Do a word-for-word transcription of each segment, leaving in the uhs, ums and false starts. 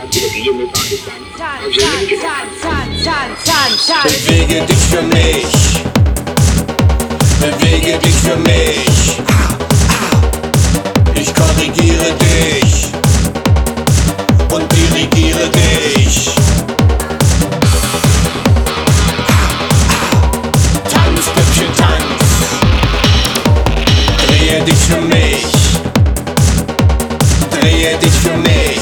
Bewege dich für mich, bewege dich für mich. Ich korrigiere dich und dirigiere dich. Tanz, Püppchen, tanz. Drehe dich für mich, drehe dich für mich.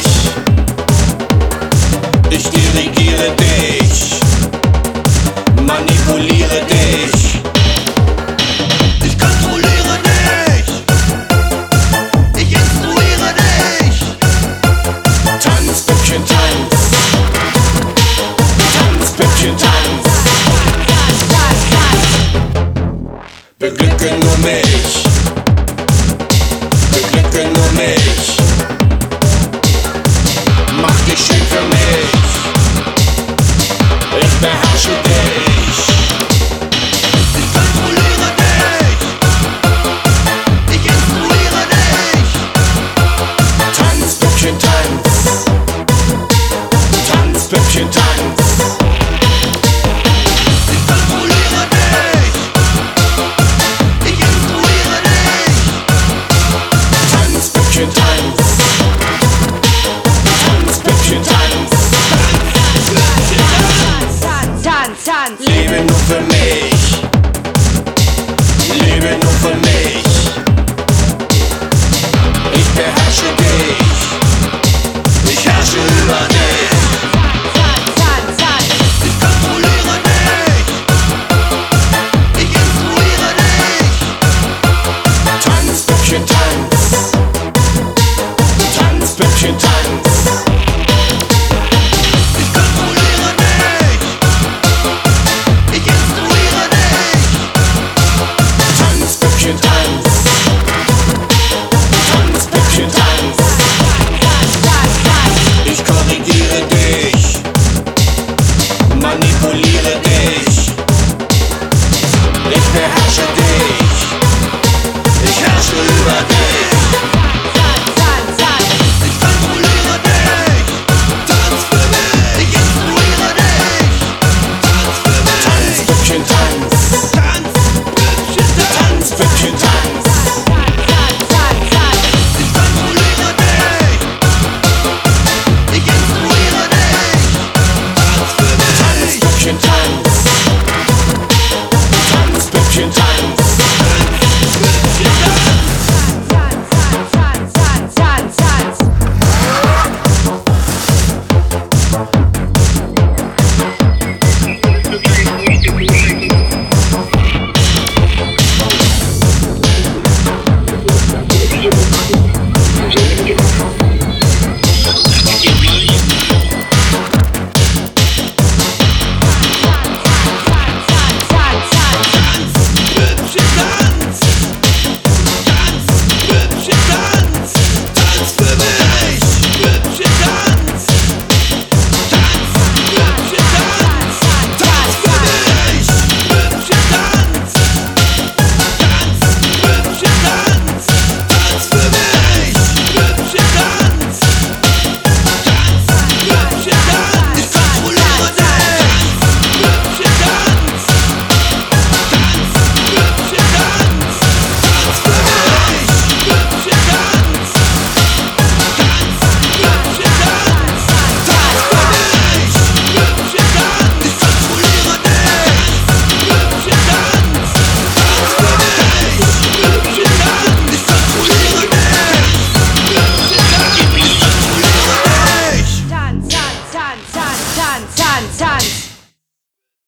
Ich dirigiere dich, manipuliere dich. Ich kontrolliere dich, ich instruiere dich. Tanz, Püppchen, tanz. Tanz, Püppchen, tanz. Beglücke nur mich, beglücke nur mich. Mach dich schön für mich, ich beherrsche dich. Ich kontrolliere dich, ich instruiere dich. Tanz, Püppchen, tanz. Tanz, Püppchen, tanz.